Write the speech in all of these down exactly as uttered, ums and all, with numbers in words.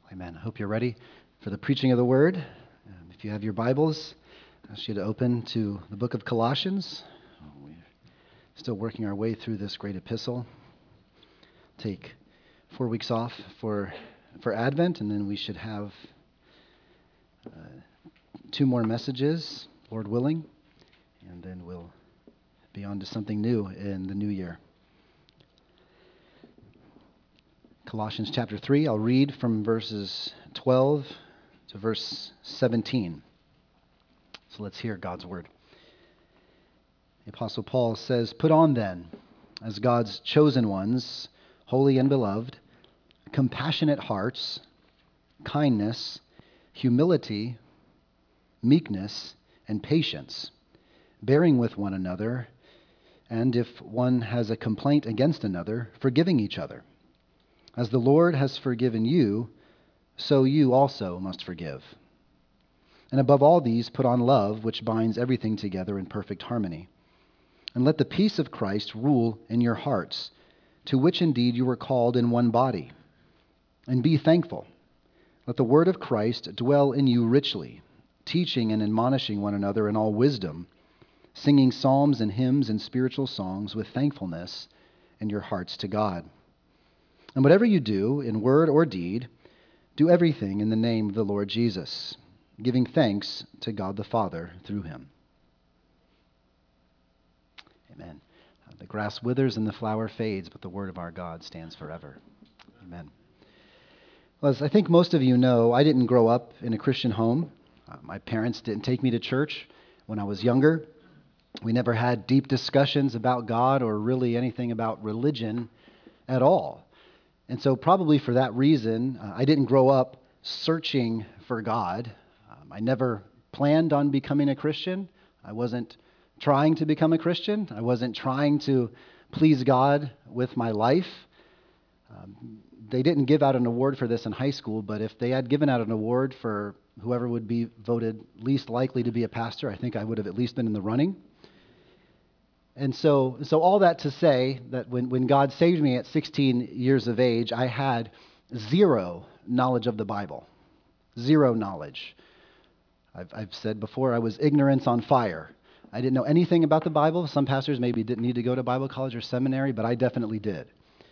Amen. I hope you're ready for the preaching of the word. Um, if you have your Bibles, I ask you to open to the book of Colossians. We're still working our way through this great epistle. Take four weeks off for for Advent, and then we should have uh, two more messages, Lord willing, and then we'll be on to something new in the new year. Colossians chapter three, I'll read from verses twelve to verse seventeen. So let's hear God's word. The Apostle Paul says, "Put on then, as God's chosen ones, holy and beloved, compassionate hearts, kindness, humility, meekness, and patience, bearing with one another, and if one has a complaint against another, forgiving each other. As the Lord has forgiven you, so you also must forgive. And above all these, put on love, which binds everything together in perfect harmony. And let the peace of Christ rule in your hearts, to which indeed you were called in one body. And be thankful. Let the word of Christ dwell in you richly, teaching and admonishing one another in all wisdom, singing psalms and hymns and spiritual songs with thankfulness in your hearts to God. And whatever you do, in word or deed, do everything in the name of the Lord Jesus, giving thanks to God the Father through him." Amen. Uh, the grass withers and the flower fades, but the word of our God stands forever. Amen. Well, as I think most of you know, I didn't grow up in a Christian home. Uh, my parents didn't take me to church when I was younger. We never had deep discussions about God or really anything about religion at all. And so probably for that reason, uh, I didn't grow up searching for God. Um, I never planned on becoming a Christian. I wasn't trying to become a Christian. I wasn't trying to please God with my life. Um, they didn't give out an award for this in high school, but if they had given out an award for whoever would be voted least likely to be a pastor, I think I would have at least been in the running. And so, so all that to say that when, when God saved me at sixteen years of age, I had zero knowledge of the Bible. Zero knowledge. I've, I've said before, I was ignorance on fire. I didn't know anything about the Bible. Some pastors maybe didn't need to go to Bible college or seminary, but I definitely did.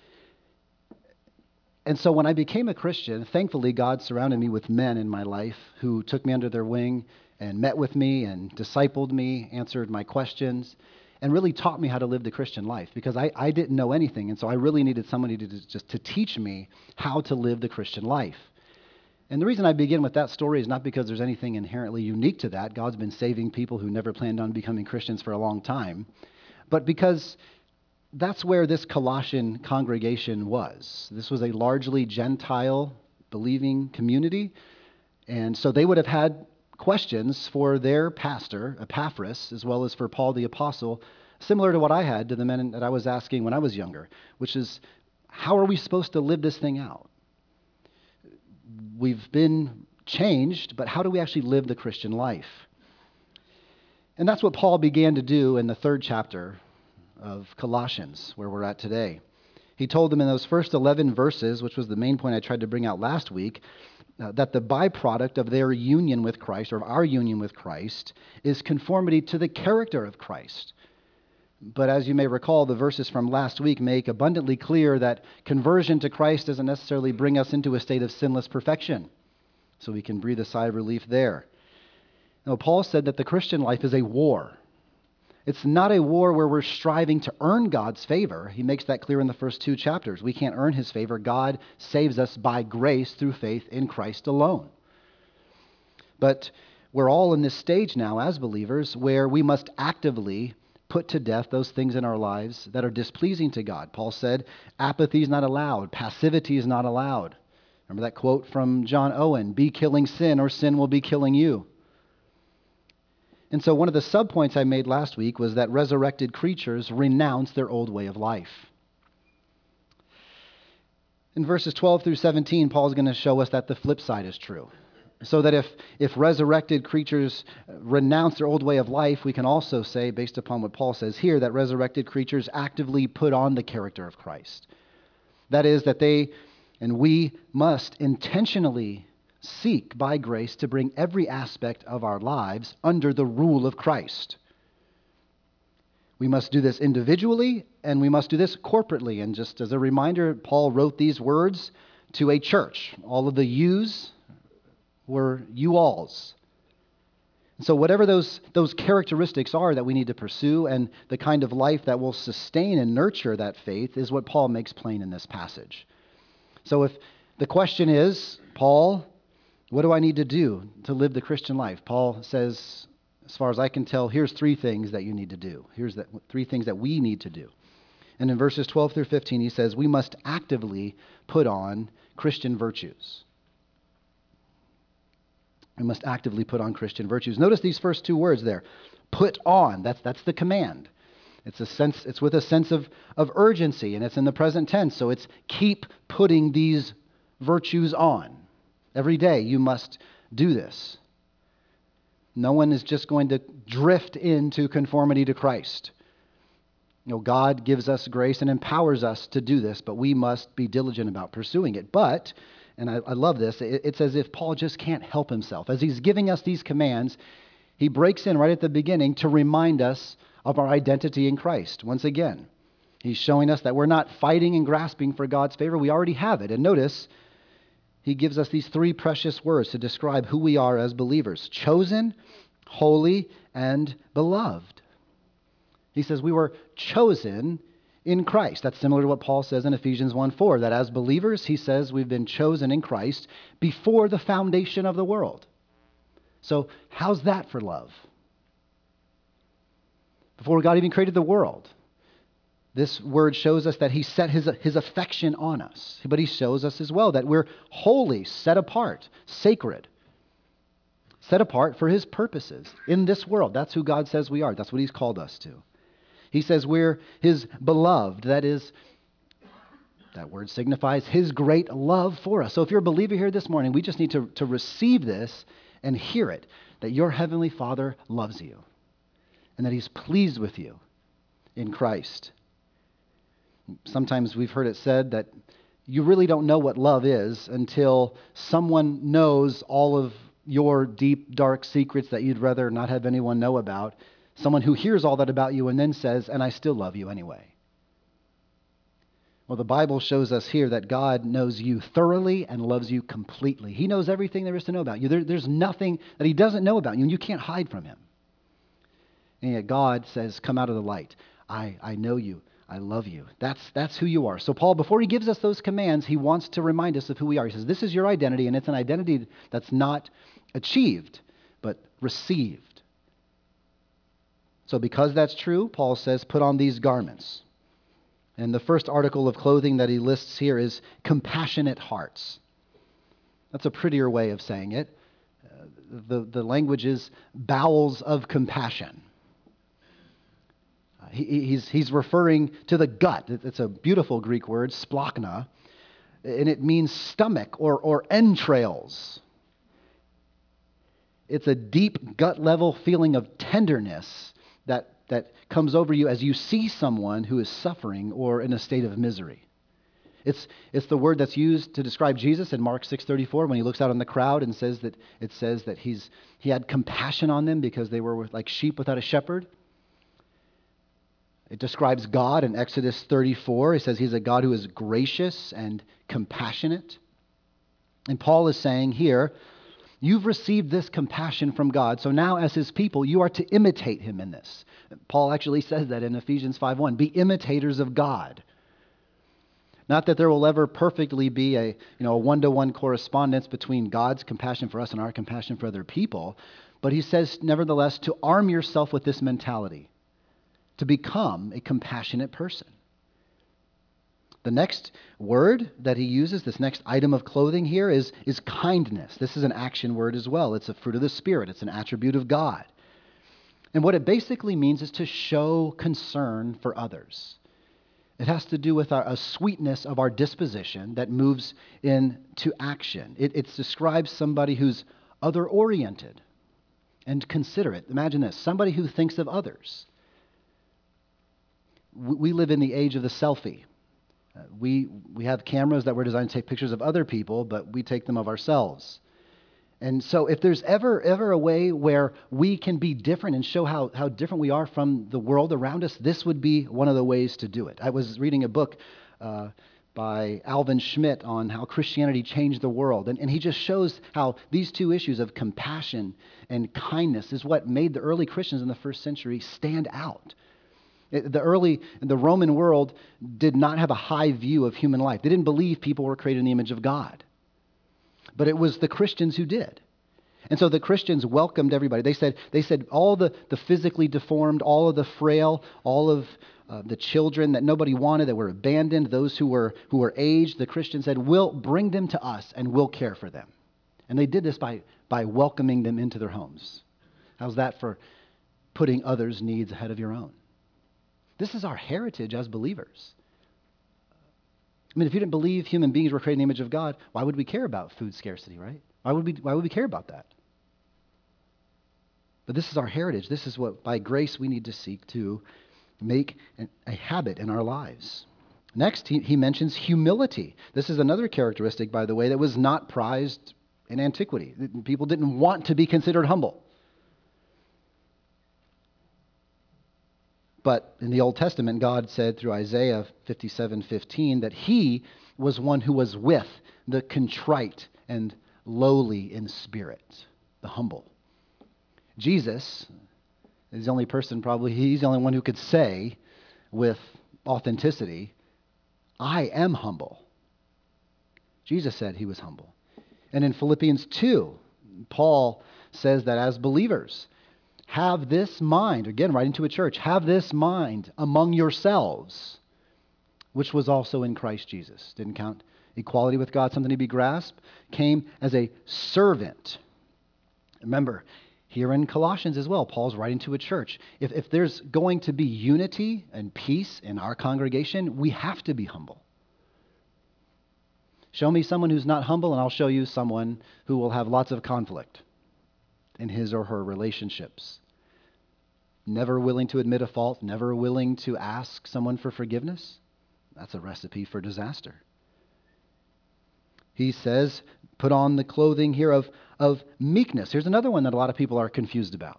And so when I became a Christian, thankfully God surrounded me with men in my life who took me under their wing and met with me and discipled me, answered my questions, and really taught me how to live the Christian life, because I, I didn't know anything, and so I really needed somebody to just to teach me how to live the Christian life. And the reason I begin with that story is not because there's anything inherently unique to that. God's been saving people who never planned on becoming Christians for a long time, but because that's where this Colossian congregation was. This was a largely Gentile believing community, and so they would have had questions for their pastor, Epaphras, as well as for Paul the Apostle, similar to what I had to the men that I was asking when I was younger, which is, how are we supposed to live this thing out? We've been changed, but how do we actually live the Christian life? And that's what Paul began to do in the third chapter of Colossians, where we're at today. He told them in those first eleven verses, which was the main point I tried to bring out last week, Uh, that the byproduct of their union with Christ, or of our union with Christ, is conformity to the character of Christ. But as you may recall, the verses from last week make abundantly clear that conversion to Christ doesn't necessarily bring us into a state of sinless perfection. So we can breathe a sigh of relief there. Now, Paul said that the Christian life is a war. It's not a war where we're striving to earn God's favor. He makes that clear in the first two chapters. We can't earn his favor. God saves us by grace through faith in Christ alone. But we're all in this stage now as believers where we must actively put to death those things in our lives that are displeasing to God. Paul said, apathy is not allowed. Passivity is not allowed. Remember that quote from John Owen, "Be killing sin or sin will be killing you." And so one of the subpoints I made last week was that resurrected creatures renounce their old way of life. In verses twelve through seventeen, Paul is going to show us that the flip side is true. So that if, if resurrected creatures renounce their old way of life, we can also say, based upon what Paul says here, that resurrected creatures actively put on the character of Christ. That is, that they And we must intentionally seek by grace to bring every aspect of our lives under the rule of Christ. We must do this individually, and we must do this corporately. And just as a reminder, Paul wrote these words to a church. All of the yous were you-alls. And so whatever those, those characteristics are that we need to pursue and the kind of life that will sustain and nurture that faith is what Paul makes plain in this passage. So if the question is, Paul, what do I need to do to live the Christian life? Paul says, as far as I can tell, here's three things that you need to do. Here's the three things that we need to do. And in verses twelve through fifteen, he says, we must actively put on Christian virtues. We must actively put on Christian virtues. Notice these first two words there. Put on. That's, that's the command. It's a sense, it's with a sense of, of urgency, and it's in the present tense. So it's keep putting these virtues on. Every day you must do this. No one is just going to drift into conformity to Christ. You know, God gives us grace and empowers us to do this, but we must be diligent about pursuing it. But, and I, I love this, it, it's as if Paul just can't help himself. As he's giving us these commands, he breaks in right at the beginning to remind us of our identity in Christ. Once again, he's showing us that we're not fighting and grasping for God's favor. We already have it. And notice, he gives us these three precious words to describe who we are as believers: chosen, holy, and beloved. He says we were chosen in Christ. That's similar to what Paul says in Ephesians one four, that as believers, he says we've been chosen in Christ before the foundation of the world. So how's that for love? Before God even created the world, this word shows us that he set his, his affection on us. But he shows us as well that we're holy, set apart, sacred, set apart for his purposes in this world. That's who God says we are. That's what he's called us to. He says we're his beloved. That is, that word signifies his great love for us. So if you're a believer here this morning, we just need to, to receive this and hear it, that your heavenly Father loves you and that he's pleased with you in Christ. Sometimes we've heard it said that you really don't know what love is until someone knows all of your deep, dark secrets that you'd rather not have anyone know about. Someone who hears all that about you and then says, and I still love you anyway. Well, the Bible shows us here that God knows you thoroughly and loves you completely. He knows everything there is to know about you. There, there's nothing that he doesn't know about you, and you can't hide from him. And yet God says, come out of the light. I, I know you. I love you. That's, that's who you are. So Paul, before he gives us those commands, he wants to remind us of who we are. He says, this is your identity, and it's an identity that's not achieved, but received. So because that's true, Paul says, put on these garments. And the first article of clothing that he lists here is compassionate hearts. That's a prettier way of saying it. Uh, the, the language is bowels of compassion. Uh, he, he's, he's referring to the gut. It's a beautiful Greek word, splachna, and it means stomach or, or entrails. It's a deep gut-level feeling of tenderness that that comes over you as you see someone who is suffering or in a state of misery. It's, it's the word that's used to describe Jesus in Mark six thirty-four when he looks out on the crowd and says that it says that he's he had compassion on them because they were like sheep without a shepherd. It describes God in Exodus thirty-four. It says he's a God who is gracious and compassionate. And Paul is saying here, you've received this compassion from God, so now as his people, you are to imitate him in this. Paul actually says that in Ephesians five one, be imitators of God. Not that there will ever perfectly be a, you know, a one-to-one correspondence between God's compassion for us and our compassion for other people, but he says, nevertheless, to arm yourself with this mentality, to become a compassionate person. The next word that he uses, this next item of clothing here, is, is kindness. This is an action word as well. It's a fruit of the Spirit. It's an attribute of God. And what it basically means is to show concern for others. It has to do with our, a sweetness of our disposition that moves into action. It, it describes somebody who's other-oriented and considerate. Imagine this, somebody who thinks of others. We live in the age of the selfie. Uh, we, we have cameras that were designed to take pictures of other people, but we take them of ourselves. And so if there's ever, ever a way where we can be different and show how, how different we are from the world around us, this would be one of the ways to do it. I was reading a book uh, by Alvin Schmidt on how Christianity changed the world. And, and he just shows how these two issues of compassion and kindness is what made the early Christians in the first century stand out. It, the early, the Roman world did not have a high view of human life. They didn't believe people were created in the image of God. But it was the Christians who did. And so the Christians welcomed everybody. They said, they said all the, the physically deformed, all of the frail, all of uh, the children that nobody wanted, that were abandoned, those who were, who were aged, the Christians said, we'll bring them to us and we'll care for them. And they did this by, by welcoming them into their homes. How's that for putting others' needs ahead of your own? This is our heritage as believers. I mean, if you didn't believe human beings were created in the image of God, why would we care about food scarcity, right? Why would we, why would we care about that? But this is our heritage. This is what, by grace, we need to seek to make an, a habit in our lives. Next, he, he mentions humility. This is another characteristic, by the way, that was not prized in antiquity. People didn't want to be considered humble. But in the Old Testament, God said through Isaiah fifty-seven fifteen that he was one who was with the contrite and lowly in spirit, the humble. Jesus is the only person probably, he's the only one who could say with authenticity, I am humble. Jesus said he was humble. And in Philippians two, Paul says that as believers, have this mind, again, writing to a church, have this mind among yourselves, which was also in Christ Jesus. Didn't count equality with God something to be grasped, came as a servant. Remember, here in Colossians as well, Paul's writing to a church. If, if there's going to be unity and peace in our congregation, we have to be humble. Show me someone who's not humble, and I'll show you someone who will have lots of conflict in his or her relationships. Never willing to admit a fault, never willing to ask someone for forgiveness. That's a recipe for disaster. He says, put on the clothing here of, of meekness. Here's another one that a lot of people are confused about.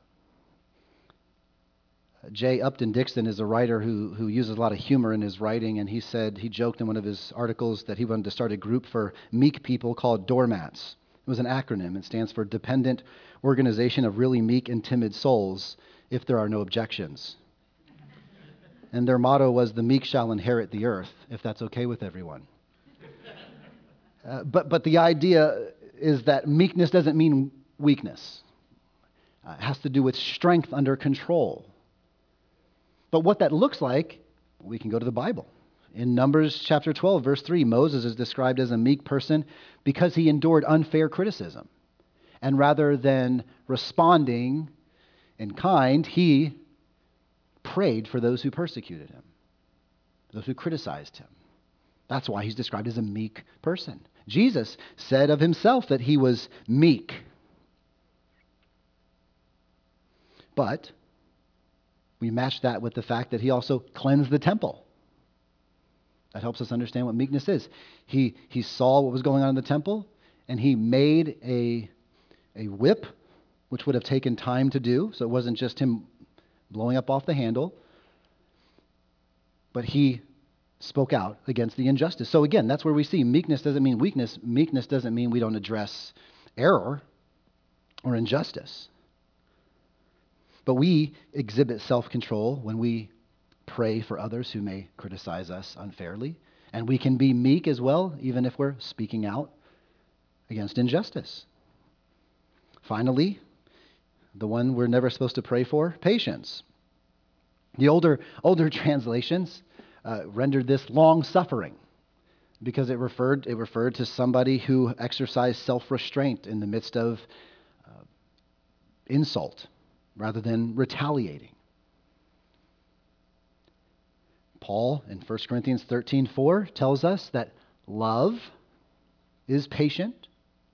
J. Upton Dixon is a writer who, who uses a lot of humor in his writing, and he said, he joked in one of his articles that he wanted to start a group for meek people called doormats. It was an acronym. It stands for Dependent Organization of Really Meek and Timid Souls, if there are no objections. And their motto was, the meek shall inherit the earth, if that's okay with everyone. Uh, but, but the idea is that meekness doesn't mean weakness. Uh, it has to do with strength under control. But what that looks like, we can go to the Bible. In Numbers chapter twelve, verse three, Moses is described as a meek person because he endured unfair criticism. And rather than responding in kind, he prayed for those who persecuted him, those who criticized him. That's why he's described as a meek person. Jesus said of himself that he was meek. But we match that with the fact that he also cleansed the temple. That helps us understand what meekness is. He, he saw what was going on in the temple, and he made a, a whip, which would have taken time to do. So it wasn't just him blowing up off the handle, but he spoke out against the injustice. So again, that's where we see meekness doesn't mean weakness. Meekness doesn't mean we don't address error or injustice. But we exhibit self-control when we pray for others who may criticize us unfairly. And we can be meek as well, even if we're speaking out against injustice. Finally, the one we're never supposed to pray for, patience. The older, older translations uh, rendered this long-suffering because it referred, it referred to somebody who exercised self-restraint in the midst of uh, insult rather than retaliating. Paul in First Corinthians thirteen four tells us that love is patient.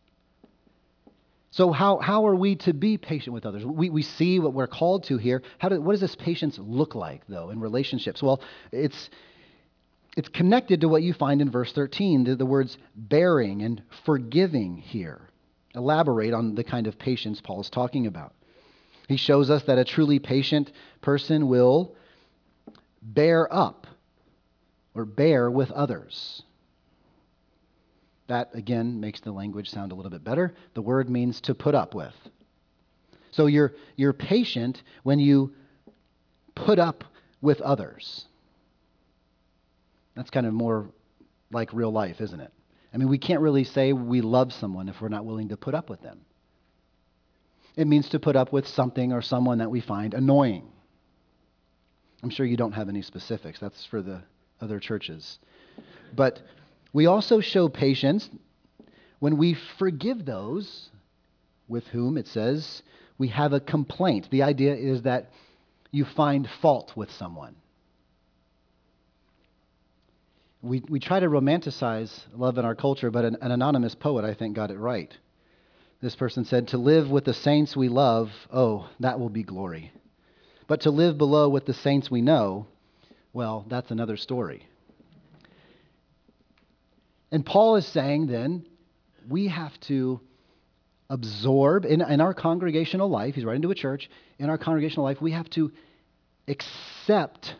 So how, how are we to be patient with others? We, we see what we're called to here. How do, what does this patience look like, though, in relationships? Well, it's, it's connected to what you find in verse thirteen, the, the words bearing and forgiving here. Elaborate on the kind of patience Paul is talking about. He shows us that a truly patient person will bear up or bear with others. That, again, makes the language sound a little bit better. The word means to put up with. So you're, you're patient when you put up with others. That's kind of more like real life, isn't it? I mean, we can't really say we love someone if we're not willing to put up with them. It means to put up with something or someone that we find annoying. I'm sure you don't have any specifics. That's for the other churches. But we also show patience when we forgive those with whom, it says, we have a complaint. The idea is that you find fault with someone. We, we try to romanticize love in our culture, but an, an anonymous poet, I think, got it right. This person said, "To live with the saints we love, oh, that will be glory. But to live below with the saints we know, well, that's another story." And Paul is saying then, we have to absorb, in, in our congregational life, he's writing to a church, in our congregational life, we have to accept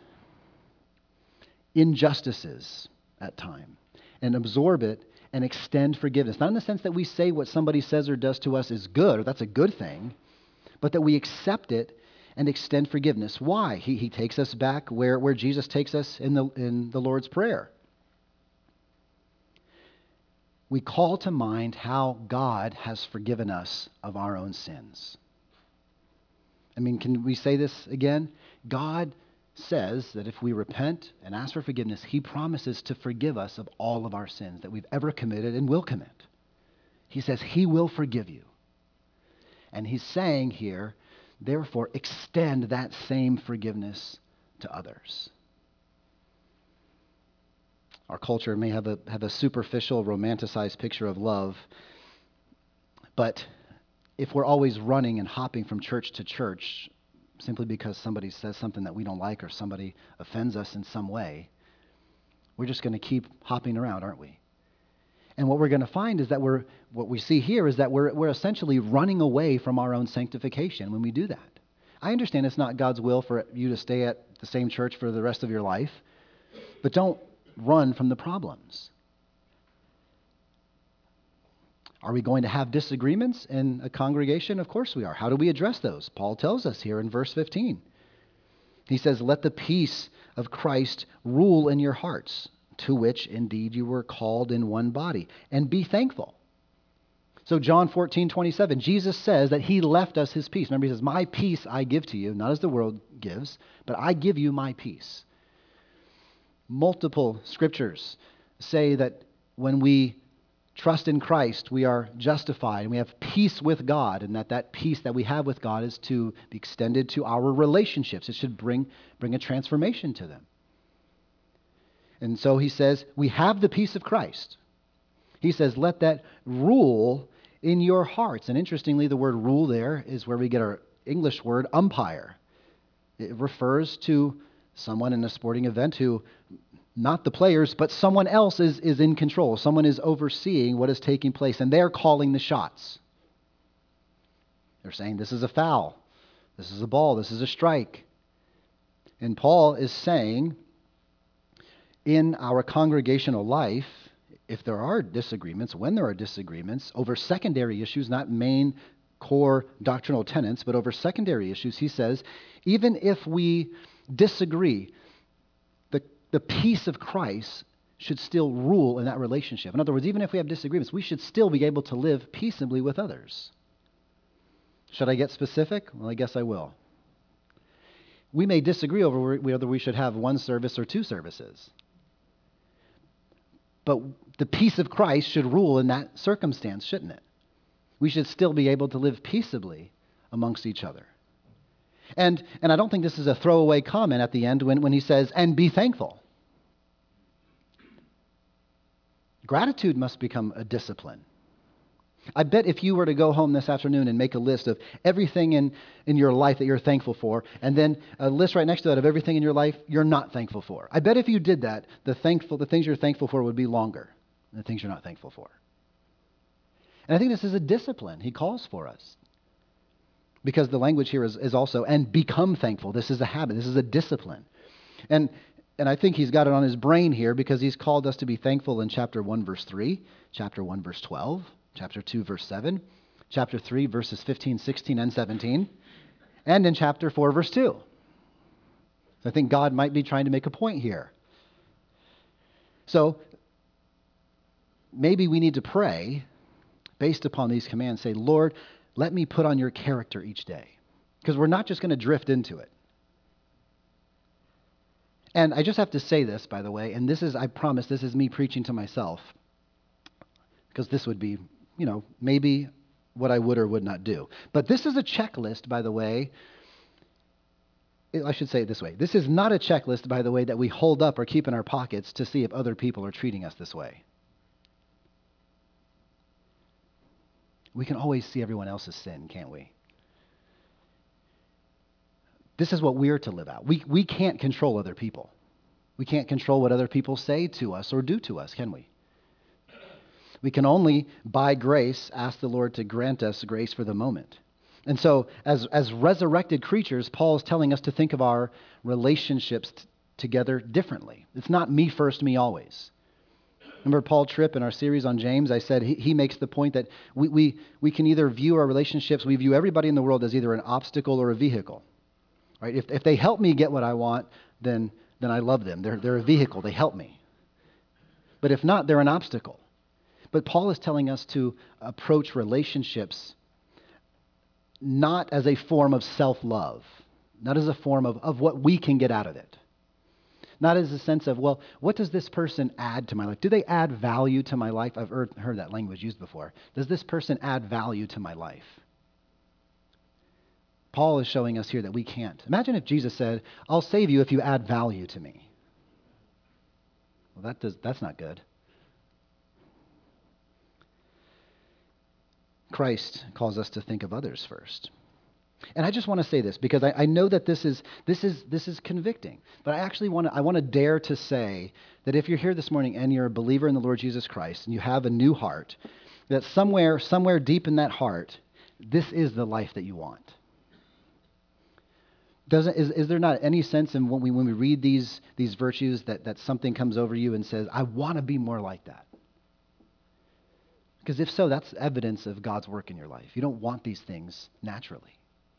injustices at time and absorb it and extend forgiveness. Not in the sense that we say what somebody says or does to us is good, or that's a good thing, but that we accept it and extend forgiveness. Why? He, he takes us back where, where Jesus takes us in the, in the Lord's Prayer. We call to mind how God has forgiven us of our own sins. I mean, can we say this again? God says that if we repent and ask for forgiveness, he promises to forgive us of all of our sins that we've ever committed and will commit. He says he will forgive you. And he's saying here, therefore, extend that same forgiveness to others. Our culture may have a, have a superficial, romanticized picture of love, but if we're always running and hopping from church to church simply because somebody says something that we don't like or somebody offends us in some way, we're just going to keep hopping around, aren't we? And what we're going to find is that we're, what we see here is that we're, we're essentially running away from our own sanctification when we do that. I understand it's not God's will for you to stay at the same church for the rest of your life, but don't run from the problems. Are we going to have disagreements in a congregation? Of course we are. How do we address those? Paul tells us here in verse fifteen. He says, "Let the peace of Christ rule in your hearts, to which indeed you were called in one body, and be thankful." So John fourteen twenty-seven, Jesus says that he left us his peace. Remember, he says, "My peace I give to you, not as the world gives, but I give you my peace." Multiple scriptures say that when we trust in Christ, we are justified and we have peace with God, and that that peace that we have with God is to be extended to our relationships. It should bring, bring a transformation to them. And so he says, we have the peace of Christ. He says, let that rule in your hearts. And interestingly, the word rule there is where we get our English word umpire. It refers to someone in a sporting event who, not the players, but someone else is, is in control. Someone is overseeing what is taking place, and they're calling the shots. They're saying, this is a foul, this is a ball, this is a strike. And Paul is saying, in our congregational life, if there are disagreements, when there are disagreements over secondary issues, not main core doctrinal tenets, but over secondary issues, he says, even if we disagree, the peace of Christ should still rule in that relationship. In other words, even if we have disagreements, we should still be able to live peaceably with others. Should I get specific? Well, I guess I will. We may disagree over whether we should have one service or two services. But the peace of Christ should rule in that circumstance, shouldn't it? We should still be able to live peaceably amongst each other. And, and I don't think this is a throwaway comment at the end when, when he says, and be thankful. Gratitude must become a discipline. I bet if you were to go home this afternoon and make a list of everything in, in your life that you're thankful for, and then a list right next to that of everything in your life you're not thankful for, I bet if you did that, the thankful, the things you're thankful for would be longer than the things you're not thankful for. And I think this is a discipline he calls for us. Because the language here is, is also, and become thankful. This is a habit. This is a discipline. And and I think he's got it on his brain here because he's called us to be thankful in chapter one, verse three, chapter one, verse twelve, chapter two, verse seven, chapter three, verses fifteen, sixteen, and seventeen, and in chapter four, verse two. I think God might be trying to make a point here. So maybe we need to pray based upon these commands. Say, Lord, let me put on your character each day. Because we're not just going to drift into it. And I just have to say this, by the way, and this is, I promise, this is me preaching to myself. Because this would be, you know, maybe what I would or would not do. But this is a checklist, by the way. I should say it this way. This is not a checklist, by the way, that we hold up or keep in our pockets to see if other people are treating us this way. We can always see everyone else's sin, can't we? This is what we're to live out. We, we can't control other people. We can't control what other people say to us or do to us, can we? We can only, by grace, ask the Lord to grant us grace for the moment. And so, as, as resurrected creatures, Paul is telling us to think of our relationships t- together differently. It's not me first, me always. Remember Paul Tripp in our series on James? I said he, he makes the point that we, we, we can either view our relationships, we view everybody in the world as either an obstacle or a vehicle. Right? If, if they help me get what I want, then, then I love them. They're, they're a vehicle. They help me. But if not, they're an obstacle. But Paul is telling us to approach relationships not as a form of self-love, not as a form of, of what we can get out of it. Not as a sense of, well, what does this person add to my life? Do they add value to my life? I've heard, heard that language used before. Does this person add value to my life? Paul is showing us here that we can't. Imagine if Jesus said, I'll save you if you add value to me. Well, that does, that's not good. Christ calls us to think of others first. And I just want to say this because I, I know that this is this is this is convicting, but I actually want to I want to dare to say that if you're here this morning and you're a believer in the Lord Jesus Christ and you have a new heart, that somewhere somewhere deep in that heart, this is the life that you want. Doesn't is, is there not any sense in when we when we read these these virtues that that something comes over you and says, I want to be more like that? Because if so, that's evidence of God's work in your life. You don't want these things naturally.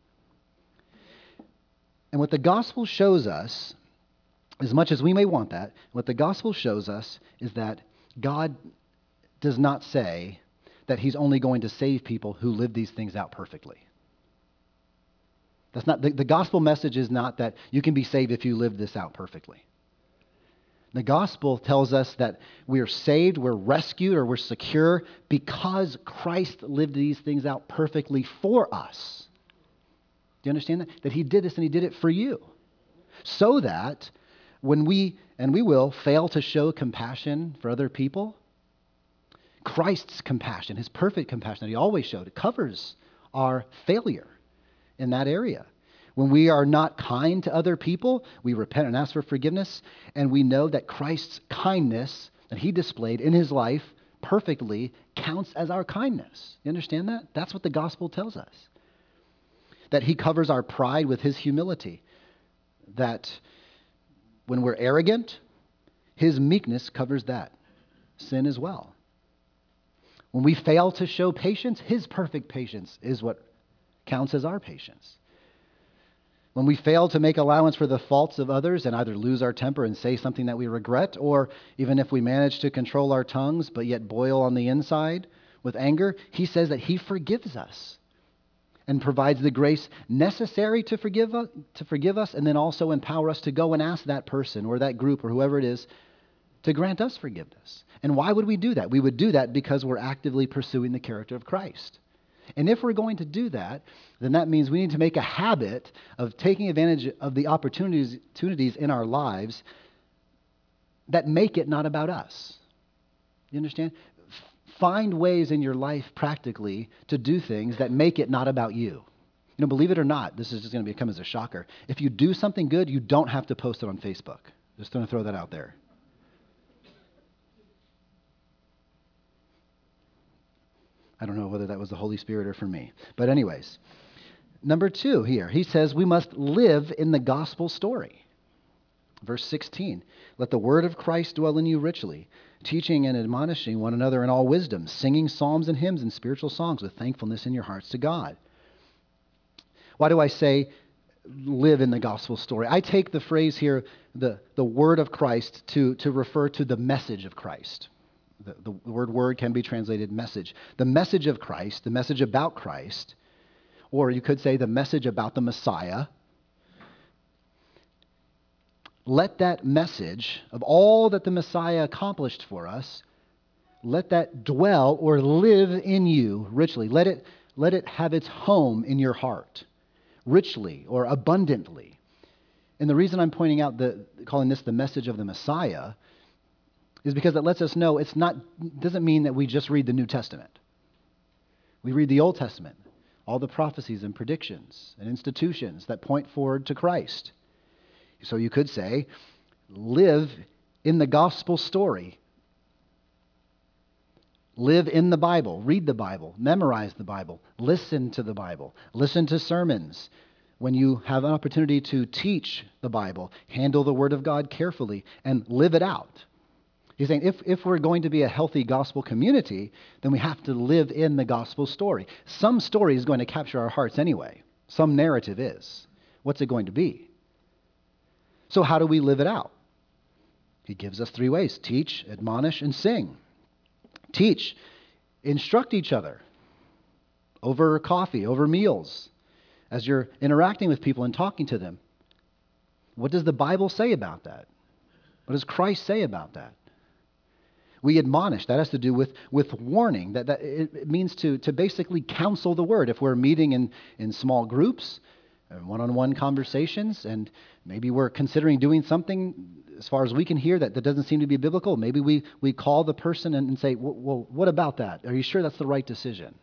And what the gospel shows us, as much as we may want that, what the gospel shows us is that God does not say that he's only going to save people who live these things out perfectly. That's not the, the gospel message is not that you can be saved if you live this out perfectly. The gospel tells us that we are saved, we're rescued, or we're secure because Christ lived these things out perfectly for us. Do you understand that? That he did this and he did it for you. So that when we, and we will, fail to show compassion for other people, Christ's compassion, his perfect compassion that he always showed, it covers our failure in that area. When we are not kind to other people, we repent and ask for forgiveness, and we know that Christ's kindness that he displayed in his life perfectly counts as our kindness. You understand that? That's what the gospel tells us. That he covers our pride with his humility. That when we're arrogant, his meekness covers that sin as well. When we fail to show patience, his perfect patience is what counts as our patience. When we fail to make allowance for the faults of others and either lose our temper and say something that we regret, or even if we manage to control our tongues but yet boil on the inside with anger, he says that he forgives us and provides the grace necessary to forgive us, to forgive us, and then also empower us to go and ask that person or that group or whoever it is to grant us forgiveness. And why would we do that? We would do that because we're actively pursuing the character of Christ. And if we're going to do that, then that means we need to make a habit of taking advantage of the opportunities, opportunities in our lives that make it not about us. You understand? F- find ways in your life practically to do things that make it not about you. You know, believe it or not, this is just going to become as a shocker. If you do something good, you don't have to post it on Facebook. Just going to throw that out there. I don't know whether that was the Holy Spirit or for me. But anyways, number two here, he says we must live in the gospel story. Verse sixteen, let the word of Christ dwell in you richly, teaching and admonishing one another in all wisdom, singing psalms and hymns and spiritual songs with thankfulness in your hearts to God. Why do I say live in the gospel story? I take the phrase here, the, the word of Christ, to, to refer to the message of Christ. The, the word word can be translated message. The message of Christ, the message about Christ, or you could say the message about the Messiah. Let that message of all that the Messiah accomplished for us, let that dwell or live in you richly. Let it, let it have its home in your heart, richly or abundantly. And the reason I'm pointing out the calling this the message of the Messiah is because it lets us know it's not doesn't mean that we just read the New Testament. We read the Old Testament, all the prophecies and predictions and institutions that point forward to Christ. So you could say, live in the gospel story. Live in the Bible, read the Bible, memorize the Bible, listen to the Bible, listen to sermons. When you have an opportunity to teach the Bible, handle the Word of God carefully and live it out. He's saying if, if we're going to be a healthy gospel community, then we have to live in the gospel story. Some story is going to capture our hearts anyway. Some narrative is. What's it going to be? So how do we live it out? He gives us three ways: teach, admonish, and sing. Teach, instruct each other over coffee, over meals, as you're interacting with people and talking to them. What does the Bible say about that? What does Christ say about that? We admonish. That has to do with, with warning. That, that it, it means to, to basically counsel the word. If we're meeting in, in small groups, one-on-one conversations, and maybe we're considering doing something as far as we can hear that, that doesn't seem to be biblical, maybe we, we call the person and, and say, well, what about that? Are you sure that's the right decision?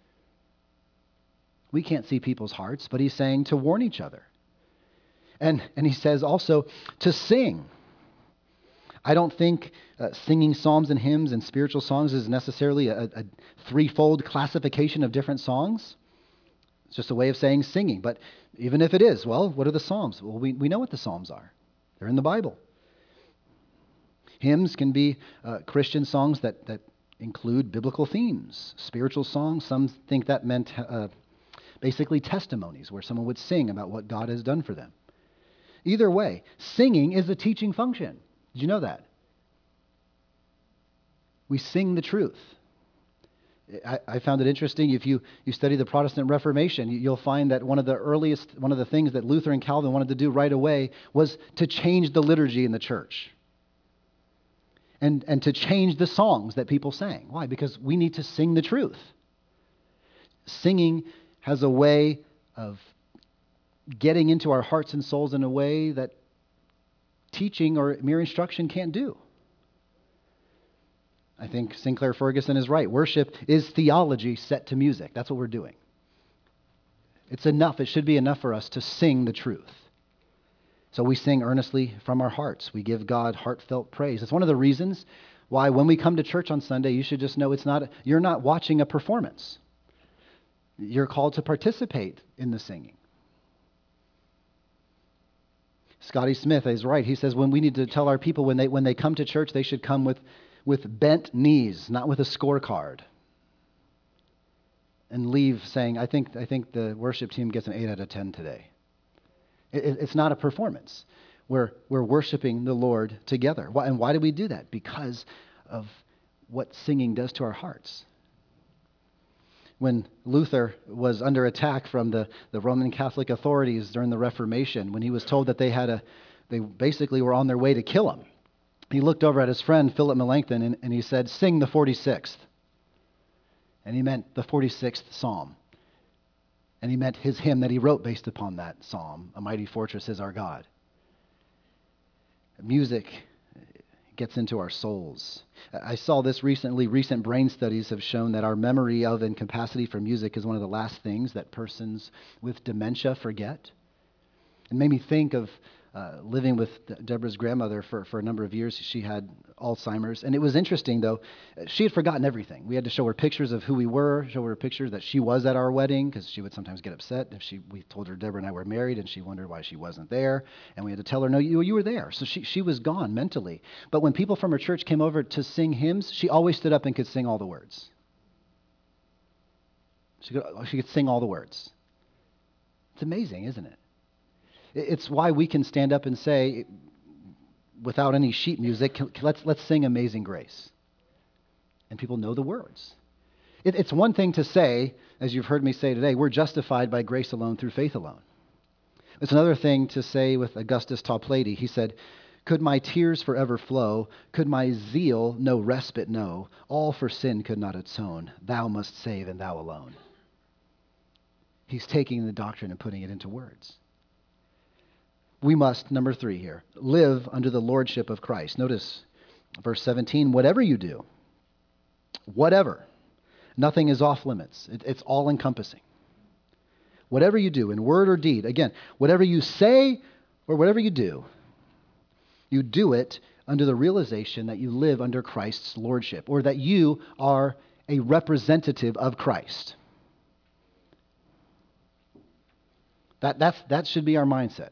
We can't see people's hearts, but he's saying to warn each other. And, and he says also to sing. I don't think uh, singing psalms and hymns and spiritual songs is necessarily a, a threefold classification of different songs. It's just a way of saying singing. But even if it is, well, what are the psalms? Well, we, we know what the psalms are. They're in the Bible. Hymns can be uh, Christian songs that, that include biblical themes. Spiritual songs, some think that meant uh, basically testimonies where someone would sing about what God has done for them. Either way, singing is a teaching function. Did you know that? We sing the truth. I, I found it interesting. If you, you study the Protestant Reformation, you'll find that one of the earliest, one of the things that Luther and Calvin wanted to do right away was to change the liturgy in the church. And, and to change the songs that people sang. Why? Because we need to sing the truth. Singing has a way of getting into our hearts and souls in a way that teaching or mere instruction can't do. I think Sinclair Ferguson is right. Worship is theology set to music. That's what we're doing. It's enough. It should be enough for us to sing the truth. So we sing earnestly from our hearts. We give God heartfelt praise. It's one of the reasons why when we come to church on Sunday, you should just know it's not, you're not watching a performance. You're called to participate in the singing. Scotty Smith is right. He says when we need to tell our people when they when they come to church, they should come with, with bent knees, not with a scorecard. And leave saying, I think I think the worship team gets an eight out of ten today. It, it's not a performance. We're, we're worshiping the Lord together. Why, and why do we do that? Because of what singing does to our hearts. When Luther was under attack from the, the Roman Catholic authorities during the Reformation, when he was told that they had a, they basically were on their way to kill him, he looked over at his friend Philip Melanchthon and, and he said, "Sing the forty-sixth." And he meant the forty-sixth Psalm. And he meant his hymn that he wrote based upon that psalm, "A Mighty Fortress is Our God." Music gets into our souls. I saw this recently. Recent brain studies have shown that our memory of and capacity for music is one of the last things that persons with dementia forget. It made me think of uh, living with De- Deborah's grandmother for, for a number of years. She had Alzheimer's. And it was interesting, though. She had forgotten everything. We had to show her pictures of who we were, show her pictures that she was at our wedding, because she would sometimes get upset if she. We told her Deborah and I were married, and she wondered why she wasn't there. And we had to tell her, no, you, you were there. So she, she was gone mentally. But when people from her church came over to sing hymns, she always stood up and could sing all the words. She could, she could sing all the words. It's amazing, isn't it? It's why we can stand up and say, without any sheet music, let's, let's sing Amazing Grace. And people know the words. It, it's one thing to say, as you've heard me say today, we're justified by grace alone through faith alone. It's another thing to say with Augustus Toplady. He said, could my tears forever flow, could my zeal no respite know, all for sin could not atone, thou must save and thou alone. He's taking the doctrine and putting it into words. We must, number three here, live under the lordship of Christ. Notice verse seventeen, whatever you do, whatever, nothing is off limits. It, it's all encompassing. Whatever you do in word or deed, again, whatever you say or whatever you do, you do it under the realization that you live under Christ's lordship, or that you are a representative of Christ. That, that's, that should be our mindset.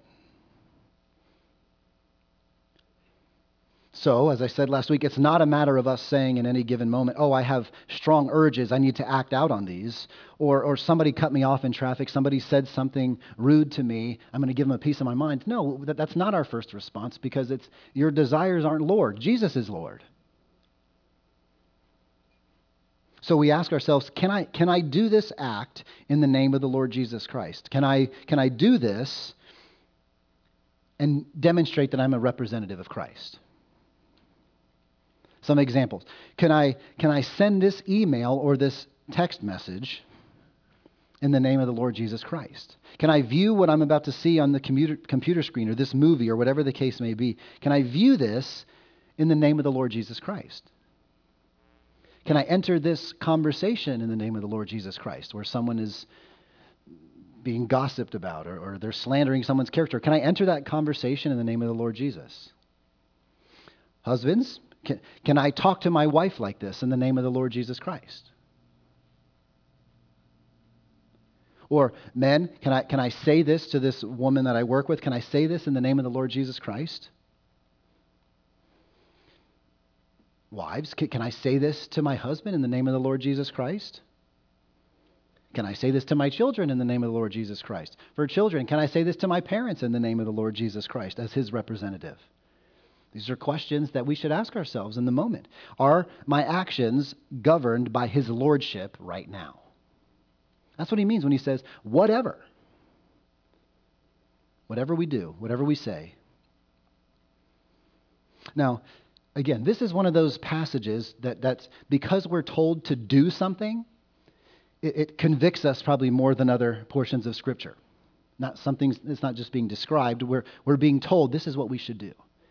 So, as I said last week, it's not a matter of us saying in any given moment, oh, I have strong urges, I need to act out on these. Or, or somebody cut me off in traffic, somebody said something rude to me, I'm going to give them a piece of my mind. No, that, that's not our first response, because it's your desires aren't Lord. Jesus is Lord. So we ask ourselves, can I, can I do this act in the name of the Lord Jesus Christ? Can I, can I do this and demonstrate that I'm a representative of Christ? Some examples. Can I, can I send this email or this text message in the name of the Lord Jesus Christ? Can I view what I'm about to see on the computer, computer screen or this movie or whatever the case may be? Can I view this in the name of the Lord Jesus Christ? Can I enter this conversation in the name of the Lord Jesus Christ, where someone is being gossiped about or, or they're slandering someone's character? Can I enter that conversation in the name of the Lord Jesus? Husbands, Can, can I talk to my wife like this in the name of the Lord Jesus Christ? Or men, can I, can I say this to this woman that I work with? Can I say this in the name of the Lord Jesus Christ? Wives, can, can I say this to my husband in the name of the Lord Jesus Christ? Can I say this to my children in the name of the Lord Jesus Christ? For children, can I say this to my parents in the name of the Lord Jesus Christ as his representative? These are questions that we should ask ourselves in the moment. Are my actions governed by his lordship right now? That's what he means when he says, whatever. Whatever we do, whatever we say. Now, again, this is one of those passages that that's because we're told to do something, it, it convicts us probably more than other portions of Scripture. Not something that's not just being described. We're, we're being told this is what we should do.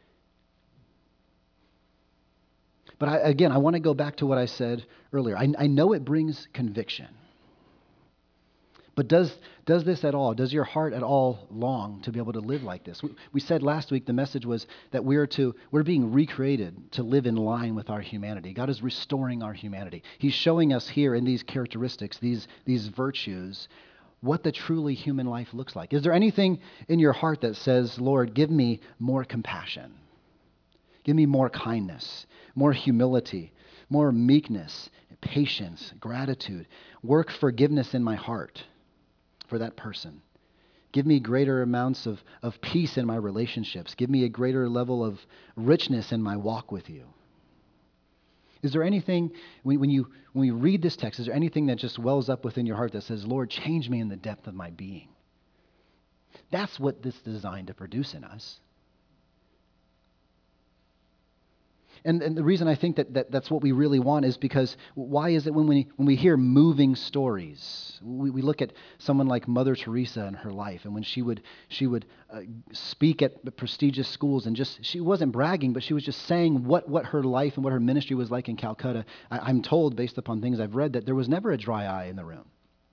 But I, again, I want to go back to what I said earlier. I, I know it brings conviction. But does, does this at all, does your heart at all long to be able to live like this? We, we said last week the message was that we're to we're being recreated to live in line with our humanity. God is restoring our humanity. He's showing us here in these characteristics, these, these virtues, what the truly human life looks like. Is there anything in your heart that says, Lord, give me more compassion? Give me more kindness, more humility, more meekness, patience, gratitude. Work forgiveness in my heart for that person. Give me greater amounts of, of peace in my relationships. Give me a greater level of richness in my walk with you. Is there anything, when, when you when you read this text, is there anything that just wells up within your heart that says, Lord, change me in the depth of my being? That's what this is designed to produce in us. And, and the reason I think that, that that's what we really want is because why is it when we, when we hear moving stories, we, we look at someone like Mother Teresa and her life, and when she would, she would uh, speak at prestigious schools and just, she wasn't bragging, but she was just saying what, what her life and what her ministry was like in Calcutta. I, I'm told, based upon things I've read, that there was never a dry eye in the room.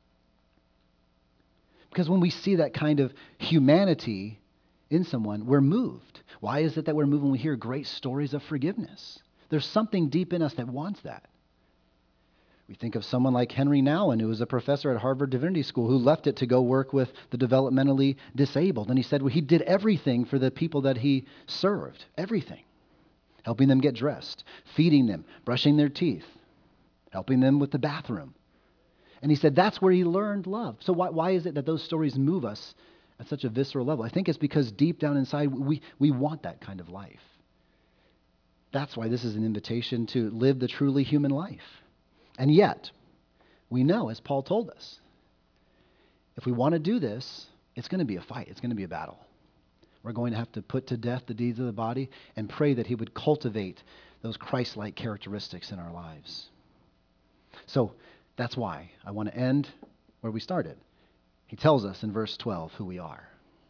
Because when we see that kind of humanity in someone, we're moved. Why is it that we're moved when we hear great stories of forgiveness? There's something deep in us that wants that. We think of someone like Henry Nouwen, who was a professor at Harvard Divinity School, who left it to go work with the developmentally disabled. And he said, well, he did everything for the people that he served, everything. Helping them get dressed, feeding them, brushing their teeth, helping them with the bathroom. And he said that's where he learned love. So why, why is it that those stories move us at such a visceral level? I think it's because deep down inside, we, we want that kind of life. That's why this is an invitation to live the truly human life. And yet, we know, as Paul told us, if we want to do this, it's going to be a fight. It's going to be a battle. We're going to have to put to death the deeds of the body and pray that he would cultivate those Christ-like characteristics in our lives. So that's why I want to end where we started. He tells us in verse twelve who we are.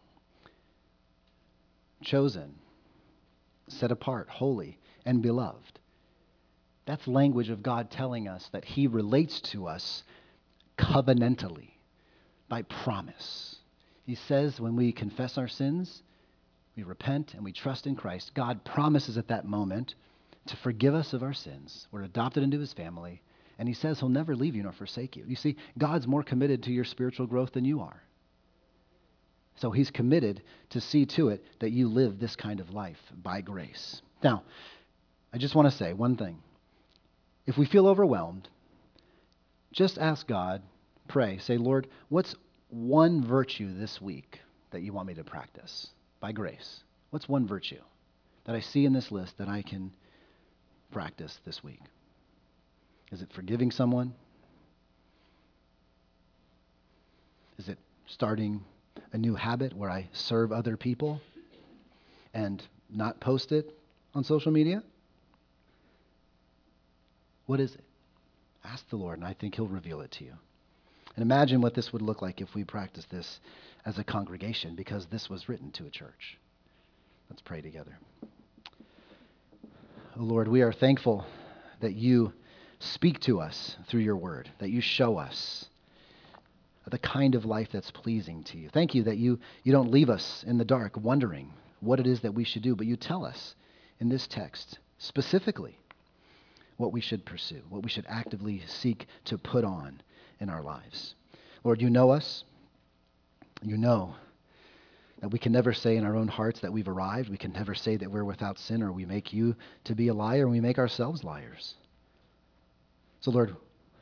Chosen, set apart, holy, and beloved. That's language of God telling us that he relates to us covenantally, by promise. He says when we confess our sins, we repent and we trust in Christ, God promises at that moment to forgive us of our sins. We're adopted into his family. And he says he'll never leave you nor forsake you. You see, God's more committed to your spiritual growth than you are. So he's committed to see to it that you live this kind of life by grace. Now, I just want to say one thing. If we feel overwhelmed, just ask God, pray, say, Lord, what's one virtue this week that you want me to practice by grace? What's one virtue that I see in this list that I can practice this week? Is it forgiving someone? Is it starting a new habit where I serve other people and not post it on social media? What is it? Ask the Lord, and I think he'll reveal it to you. And imagine what this would look like if we practiced this as a congregation, because this was written to a church. Let's pray together. Oh Lord, we are thankful that you speak to us through your word, that you show us the kind of life that's pleasing to you. Thank you that you, you don't leave us in the dark wondering what it is that we should do, but you tell us in this text specifically what we should pursue, what we should actively seek to put on in our lives. Lord, you know us. You know that we can never say in our own hearts that we've arrived. We can never say that we're without sin, or we make you to be a liar and we make ourselves liars. So Lord,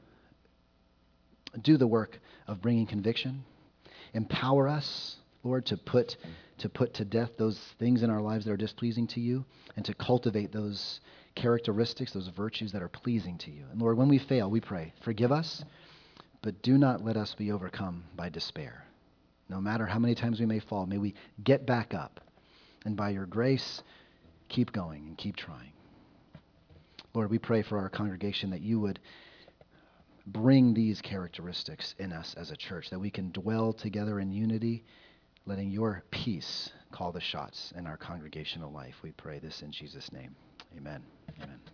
do the work of bringing conviction. Empower us, Lord, to put, to put to death those things in our lives that are displeasing to you, and to cultivate those characteristics, those virtues that are pleasing to you. And Lord, when we fail, we pray, forgive us, but do not let us be overcome by despair. No matter how many times we may fall, may we get back up, and by your grace, keep going and keep trying. Lord, we pray for our congregation that you would bring these characteristics in us as a church, that we can dwell together in unity, letting your peace call the shots in our congregational life. We pray this in Jesus' name. Amen. Amen.